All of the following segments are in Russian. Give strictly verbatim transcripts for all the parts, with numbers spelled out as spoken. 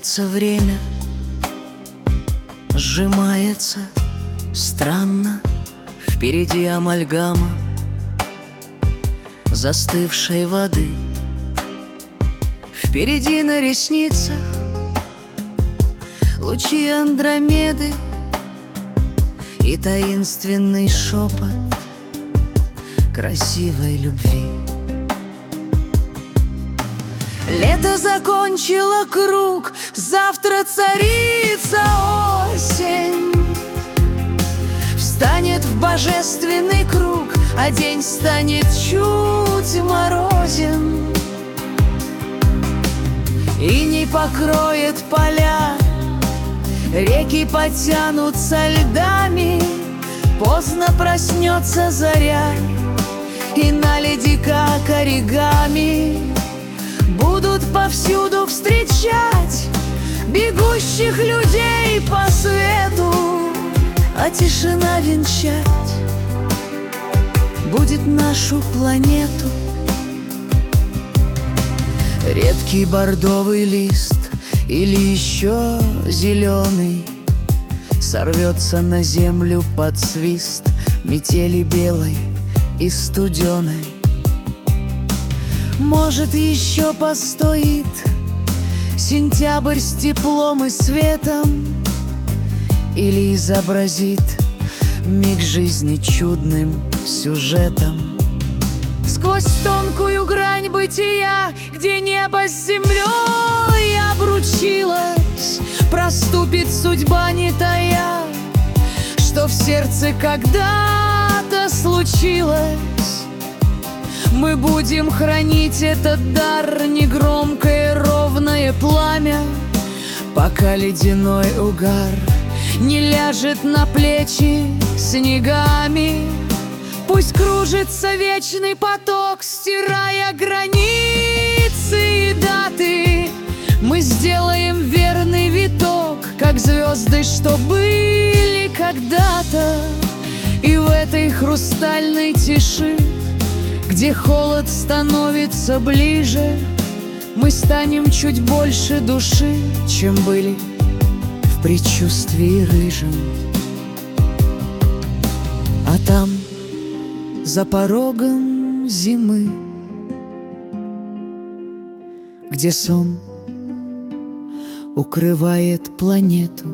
Сжимается время, сжимается странно. Впереди амальгама застывшей воды. Впереди на ресницах лучи Андромеды и таинственный шепот красивой любви. Лето закончило круг, завтра царица осень встанет в божественный круг, а день станет чуть морозен. Иней покроет поля, реки потянутся льдами. Поздно проснется заря, и на ледиках оригами будут повсюду встречать бегущих людей по свету, а тишина венчать будет нашу планету. Редкий бордовый лист или еще зеленый сорвется на землю под свист метели белой и студеной. Может, еще постоит сентябрь с теплом и светом, или изобразит миг жизни чудным сюжетом. Сквозь тонкую грань бытия, где небо с землей обручилось, проступит судьба не тая, что в сердце когда-то случилось. Мы будем хранить этот дар, негромкое ровное пламя, пока ледяной угар не ляжет на плечи снегами. Пусть кружится вечный поток, стирая границы и даты. Мы сделаем верный виток, как звезды, что были когда-то. И в этой хрустальной тиши, где холод становится ближе, мы станем чуть больше души, чем были в предчувствии рыжем. А там, за порогом зимы, где сон укрывает планету,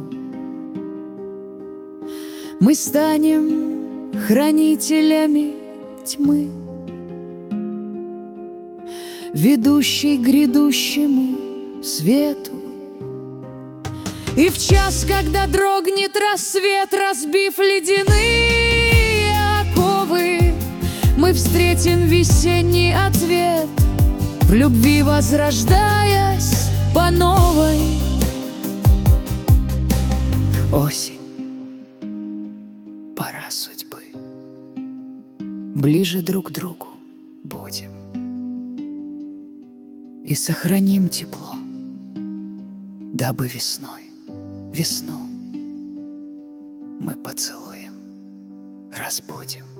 мы станем хранителями тьмы, ведущей к грядущему свету. И в час, когда дрогнет рассвет, разбив ледяные оковы, мы встретим весенний ответ, в любви возрождаясь по новой. Осень, пора судьбы, ближе друг к другу будем и сохраним тепло, дабы весной, весну мы поцелуем, разбудим.